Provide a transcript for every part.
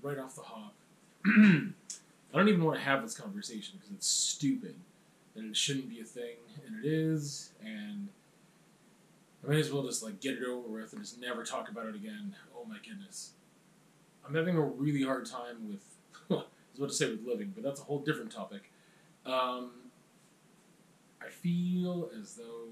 right off the hop. I don't even want to have this conversation because it's stupid and it shouldn't be a thing, and it is, and I may as well just like get it over with and just never talk about it again. Oh my goodness. I'm having a really hard time with, I was about to say with living, but that's a whole different topic. I feel as though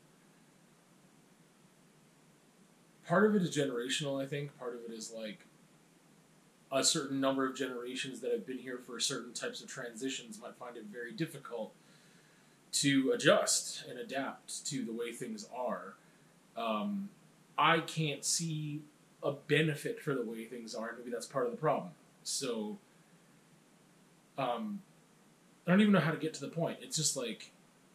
part of it is generational, I think. Part of it is like a certain number of generations that have been here for certain types of transitions might find it very difficult to adjust and adapt to the way things are. I can't see a benefit for the way things are, and maybe that's part of the problem. So, I don't even know how to get to the point. It's just like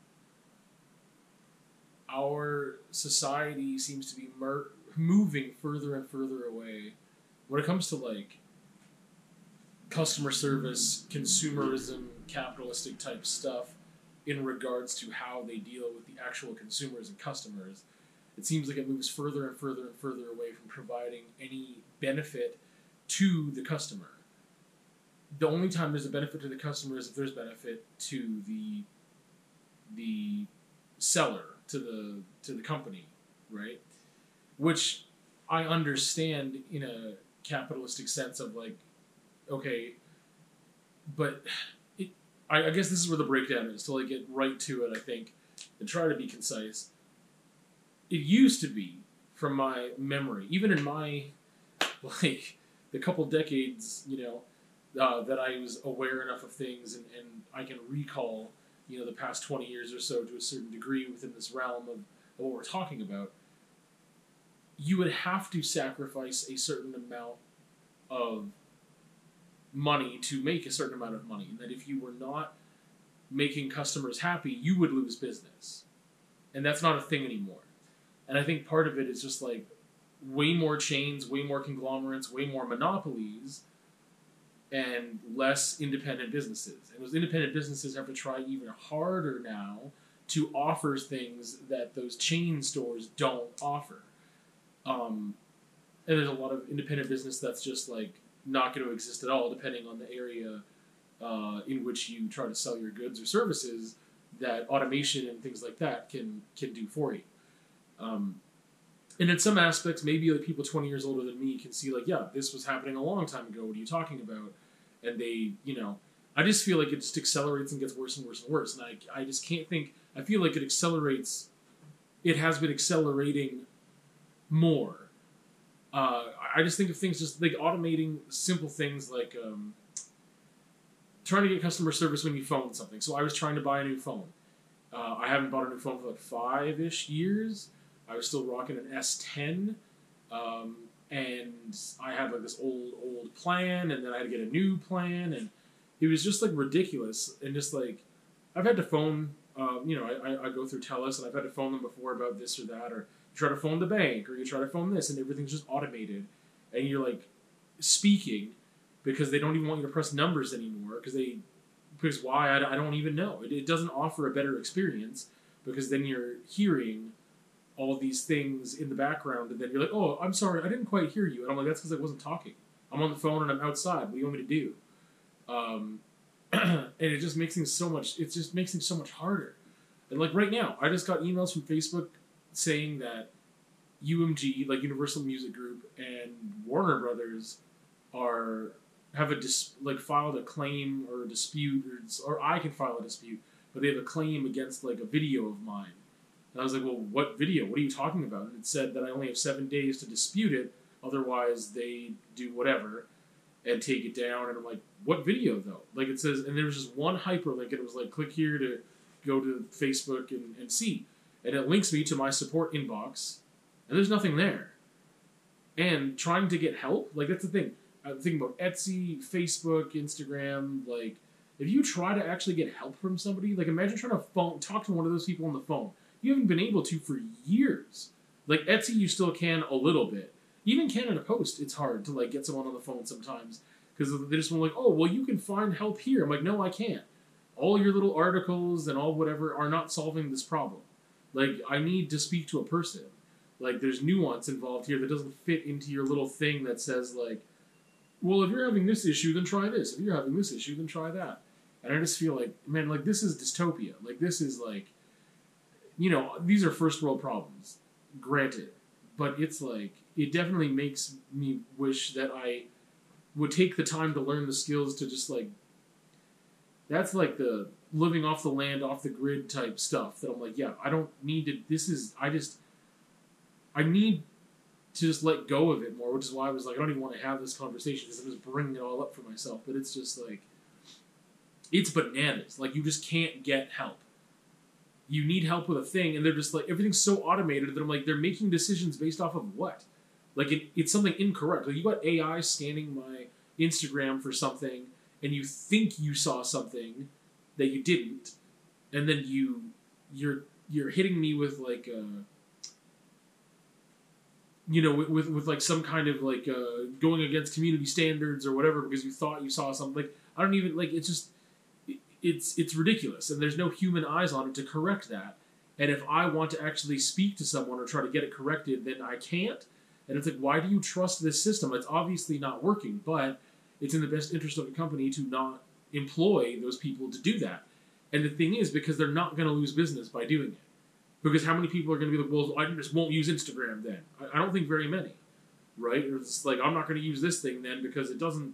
our society seems to be moving further and further away when it comes to like customer service, consumerism, capitalistic type stuff in regards to how they deal with the actual consumers and customers. It seems like it moves further and further and further away from providing any benefit to the customer. The only time there's a benefit to the customer is if there's benefit to the seller, to the company, right? Which I understand in a capitalistic sense of like, okay, but I guess this is where the breakdown is, to like get right to it, I think, and try to be concise. It used to be, from my memory, even in my, like, the couple decades, that I was aware enough of things and I can recall, the past 20 years or so to a certain degree within this realm of what we're talking about, you would have to sacrifice a certain amount of money to make a certain amount of money. And that if you were not making customers happy, you would lose business. And that's not a thing anymore. And I think part of it is just like way more chains, way more conglomerates, way more monopolies, and less independent businesses. And those independent businesses have to try even harder now to offer things that those chain stores don't offer. And there's a lot of independent business that's just like not going to exist at all, depending on the area in which you try to sell your goods or services that automation and things like that can do for you. And in some aspects, maybe like people 20 years older than me can see like, yeah, this was happening a long time ago. What are you talking about? And they, I just feel like it just accelerates and gets worse and worse and worse. And I just can't think, I feel like it accelerates, it has been accelerating more. I just think of things just like automating simple things like trying to get customer service when you phone something. So I was trying to buy a new phone. I haven't bought a new phone for like 5-ish years. I was still rocking an S10, and I had like this old plan, and then I had to get a new plan, and it was just like ridiculous. And just like, I've had to phone, I go through TELUS, and I've had to phone them before about this or that, or you try to phone the bank, or you try to phone this, and everything's just automated, and you're like speaking because they don't even want you to press numbers anymore because why? I don't even know. It doesn't offer a better experience because then you're hearing all these things in the background, and then you're like, oh, I'm sorry, I didn't quite hear you. And I'm like, that's because I wasn't talking. I'm on the phone and I'm outside. What do you want me to do? And it just makes things so much harder. And like right now, I just got emails from Facebook saying that UMG, like Universal Music Group, and Warner Brothers have filed a claim or a dispute, or I can file a dispute, but they have a claim against like a video of mine. And I was like, well, what video? What are you talking about? And it said that I only have 7 days to dispute it, otherwise they do whatever and take it down. And I'm like, what video though? Like it says, and there was just one hyperlink, and it was like, click here to go to Facebook and see. And it links me to my support inbox, and there's nothing there. And trying to get help, like that's the thing. I'm thinking about Etsy, Facebook, Instagram, like if you try to actually get help from somebody, like imagine trying to talk to one of those people on the phone. You haven't been able to for years. Like Etsy, you still can a little bit. Even Canada Post, it's hard to like get someone on the phone sometimes because they just want like, oh, well, you can find help here. I'm like, no, I can't. All your little articles and all whatever are not solving this problem. Like, I need to speak to a person. Like, there's nuance involved here that doesn't fit into your little thing that says like, well, if you're having this issue, then try this. If you're having this issue, then try that. And I just feel like, man, like this is dystopia. Like this is like, these are first world problems, granted, but it's like it definitely makes me wish that I would take the time to learn the skills to just like. That's like the living off the land, off the grid type stuff. That I'm like, yeah, I don't need to. I need to just let go of it more, which is why I was like, I don't even want to have this conversation because I'm just bringing it all up for myself. But it's just like, it's bananas. Like, you just can't get help. You need help with a thing, and they're just like, everything's so automated that I'm like, they're making decisions based off of what? Like, it's something incorrect. Like, you got AI scanning my Instagram for something, and you think you saw something that you didn't, and then you're hitting me with like with like some kind of like going against community standards or whatever because you thought you saw something. Like, I don't even like. It's just it's ridiculous, and there's no human eyes on it to correct that. And if I want to actually speak to someone or try to get it corrected, then I can't. And it's like, why do you trust this system? It's obviously not working, but it's in the best interest of the company to not employ those people to do that. And the thing is, because they're not going to lose business by doing it. Because how many people are going to be like, well, I just won't use Instagram then? I don't think very many, right? Or it's like, I'm not going to use this thing then because it doesn't,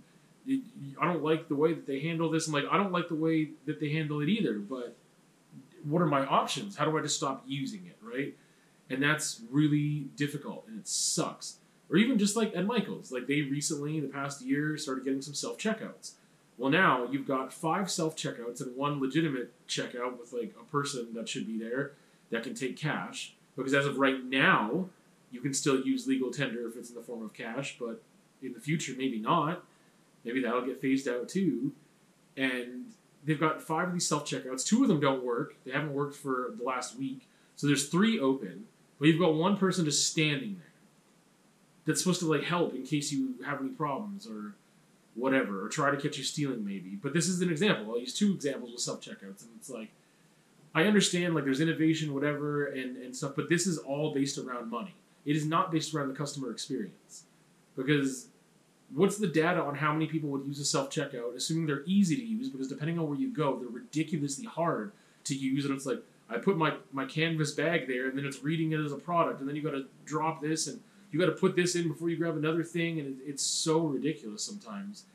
I don't like the way that they handle this. I'm like, I don't like the way that they handle it either, but what are my options? How do I just stop using it, right? And that's really difficult, and it sucks. Or even just like at Michael's, like they recently, in the past year, started getting some self-checkouts. Well, now you've got 5 self-checkouts and 1 legitimate checkout with like a person that should be there that can take cash. Because as of right now, you can still use legal tender if it's in the form of cash, but in the future, maybe not. Maybe that'll get phased out too. And they've got 5 of these self-checkouts. 2 of them don't work. They haven't worked for the last week. So there's 3 open, but you've got 1 person just standing there that's supposed to like help in case you have any problems or whatever, or try to catch you stealing maybe. But this is an example. I'll use 2 examples with self-checkouts, and it's like, I understand like there's innovation, whatever, and stuff, but this is all based around money. It is not based around the customer experience. Because what's the data on how many people would use a self-checkout, assuming they're easy to use, because depending on where you go, they're ridiculously hard to use, and it's like, I put my canvas bag there, and then it's reading it as a product, and then you got to drop this, and you got to put this in before you grab another thing, and it's so ridiculous sometimes.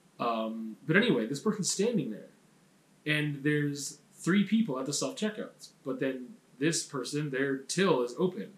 But anyway, this person's standing there, and there's 3 people at the self-checkouts, but then this person, their till is open,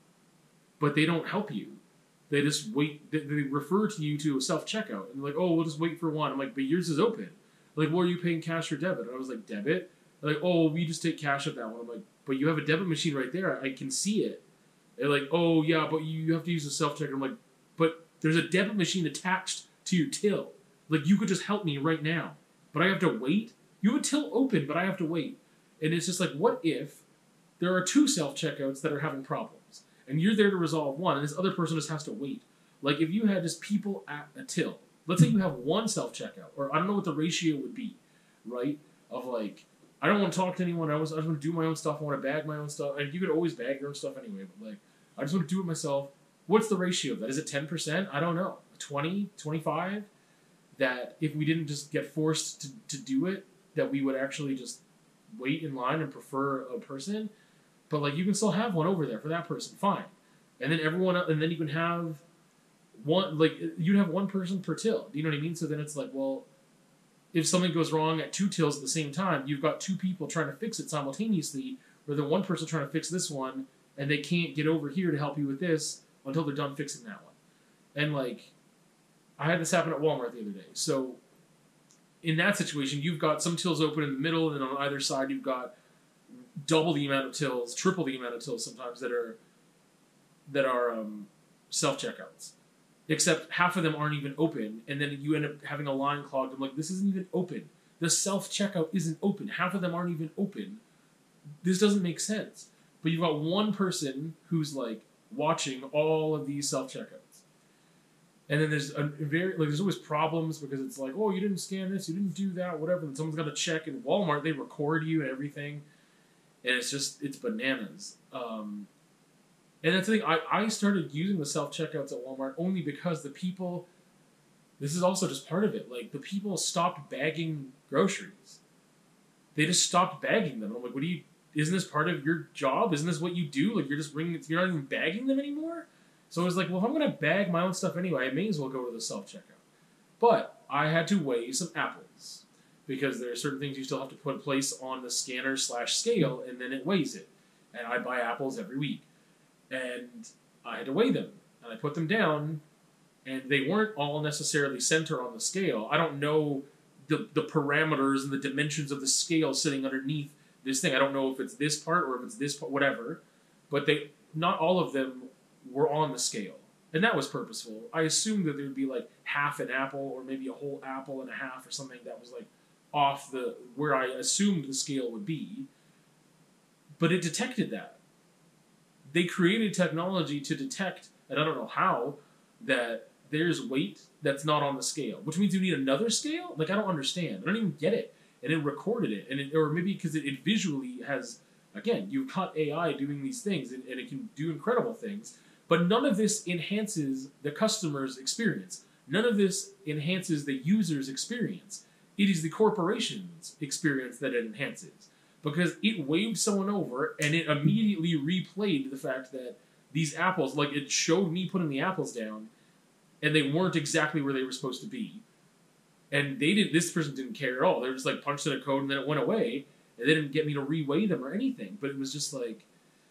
but they don't help you. They just wait. They refer to you to a self-checkout, and they're like, oh, we'll just wait for one. I'm like, but yours is open. Like, well, are you paying cash or debit? And I was like, debit? They're like, oh, we just take cash at that one. I'm like, but you have a debit machine right there. I can see it. They're like, oh, yeah, but you have to use a self-checker. I'm like, but there's a debit machine attached to your till. Like, you could just help me right now. But I have to wait? You have a till open, but I have to wait. And it's just like, what if there are 2 self-checkouts that are having problems? And you're there to resolve one, and this other person just has to wait. Like, if you had just people at a till, let's say you have 1 self-checkout, or I don't know what the ratio would be, right? Of like, I don't want to talk to anyone. I just want to do my own stuff. I want to bag my own stuff. And you could always bag your own stuff anyway, but like, I just want to do it myself. What's the ratio of that? Is it 10%? I don't know. 20? 25? That if we didn't just get forced to do it, that we would actually just wait in line and prefer a person. But like, you can still have one over there for that person, fine. And then and then you can have one, like, you'd have 1 person per till. Do you know what I mean? So then it's like, well, if something goes wrong at 2 tills at the same time, you've got 2 people trying to fix it simultaneously, rather than 1 person trying to fix this one, and they can't get over here to help you with this until they're done fixing that one. And like, I had this happen at Walmart the other day. So in that situation, you've got some tills open in the middle, and then on either side you've got double the amount of tills, triple the amount of tills sometimes that are self-checkouts. Except half of them aren't even open, and then you end up having a line clogged. I'm like, this isn't even open. The self-checkout isn't open. Half of them aren't even open. This doesn't make sense. But you've got 1 person who's like watching all of these self-checkouts. And then there's there's always problems because it's like, oh, you didn't scan this, you didn't do that, whatever. And someone's got to check. In Walmart, they record you and everything. And it's bananas. And that's the thing, I started using the self-checkouts at Walmart only because the people this is also just part of it. Like, the people stopped bagging groceries. They just stopped bagging them. And I'm like, what do you? Isn't this part of your job? Isn't this what you do? Like, you're just bringing it. You're not even bagging them anymore. So I was like, well, if I'm gonna bag my own stuff anyway, I may as well go to the self checkout. But I had to weigh some apples because there are certain things you still have to put place on the scanner/scale, and then it weighs it. And I buy apples every week, and I had to weigh them, and I put them down, and they weren't all necessarily center on the scale. I don't know the parameters and the dimensions of the scale sitting underneath this thing. I don't know if it's this part or if it's this part, whatever. But not all of them were on the scale. And that was purposeful. I assumed that there would be like half an apple or maybe a whole apple and a half or something that was like off where I assumed the scale would be. But it detected that. They created technology to detect, and I don't know how, that there's weight that's not on the scale, which means you need another scale? Like, I don't understand. I don't even get it. And it recorded it, or maybe because it visually has, again, you've got AI doing these things, and it can do incredible things, but none of this enhances the customer's experience. None of this enhances the user's experience. It is the corporation's experience that it enhances. Because it waved someone over, and it immediately replayed the fact that these apples, like, it showed me putting the apples down, and they weren't exactly where they were supposed to be. And this person didn't care at all. They were just like punched in a code and then it went away. And they didn't get me to reweigh them or anything. But it was just like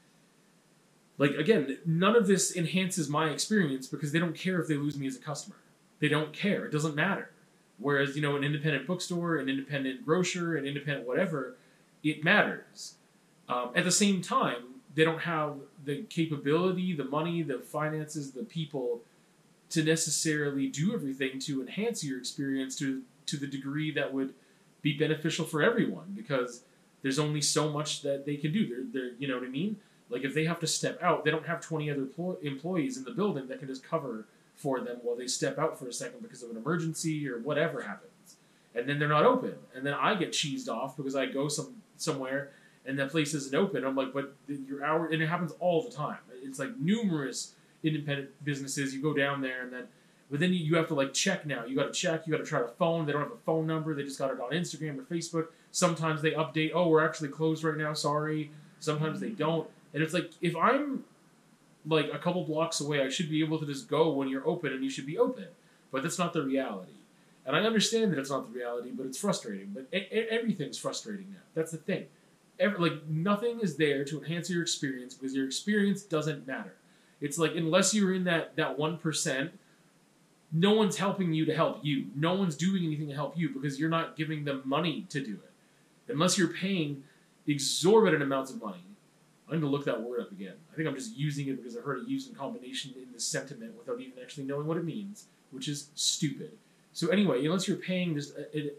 again, none of this enhances my experience because they don't care if they lose me as a customer. They don't care. It doesn't matter. Whereas, an independent bookstore, an independent grocer, an independent whatever, it matters. At the same time, they don't have the capability, the money, the finances, the people to necessarily do everything to enhance your experience to the degree that would be beneficial for everyone, because there's only so much that they can do. They're you know what I mean? Like, if they have to step out, they don't have 20 other employees in the building that can just cover for them while they step out for a second because of an emergency or whatever happens. And then they're not open. And then I get cheesed off because I go somewhere and that place isn't open. I'm like, but your hour, and it happens all the time. It's like numerous independent businesses. You go down there but then you have to like check now. You got to check. You got to try to phone. They don't have a phone number. They just got it on Instagram or Facebook. Sometimes they update. Oh, we're actually closed right now. Sorry. Sometimes they don't. And it's like, if I'm like a couple blocks away, I should be able to just go when you're open, and you should be open. But that's not the reality. And I understand that it's not the reality, but it's frustrating. But everything's frustrating now. That's the thing. Nothing is there to enhance your experience because your experience doesn't matter. It's like, unless you're in that 1%, no one's helping you to help you. No one's doing anything to help you because you're not giving them money to do it. Unless you're paying exorbitant amounts of money. I'm going to look that word up again. I think I'm just using it because I heard it used in combination in this sentiment without even actually knowing what it means, which is stupid. So anyway, unless you're paying just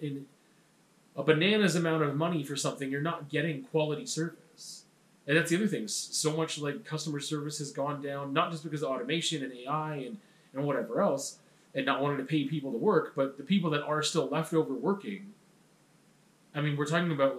a bananas amount of money for something, you're not getting quality service. And that's the other thing. So much like customer service has gone down, not just because of automation and AI and whatever else, and not wanting to pay people to work, but the people that are still left over working. I mean, we're talking about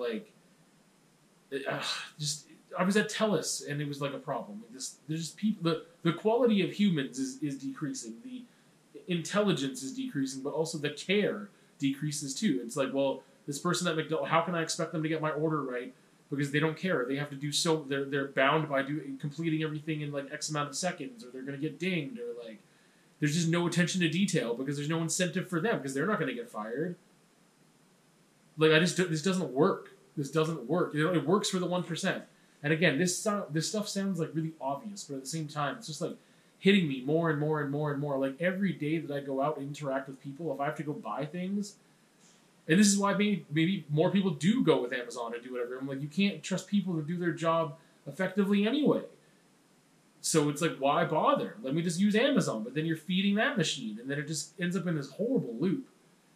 I was at TELUS, and it was like a problem. There's just people. The quality of humans is decreasing. The intelligence is decreasing, but also the care decreases too. It's like, well, this person at McDonald's, how can I expect them to get my order right? Because they don't care. They have to do so. They're bound by completing everything in like X amount of seconds, or they're going to get dinged, or like there's just no attention to detail because there's no incentive for them because they're not going to get fired. Like, this doesn't work. This doesn't work. It works for the 1%. And again, this stuff sounds like really obvious, but at the same time, it's just like hitting me more and more and more and more. Like, every day that I go out and interact with people, if I have to go buy things, and this is why maybe more people do go with Amazon and do whatever. I'm like, you can't trust people to do their job effectively anyway. So it's like, why bother? Let me just use Amazon. But then you're feeding that machine, and then it just ends up in this horrible loop.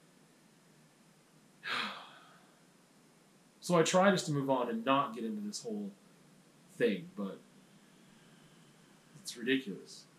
So I try just to move on and not get into this whole thing, but it's ridiculous.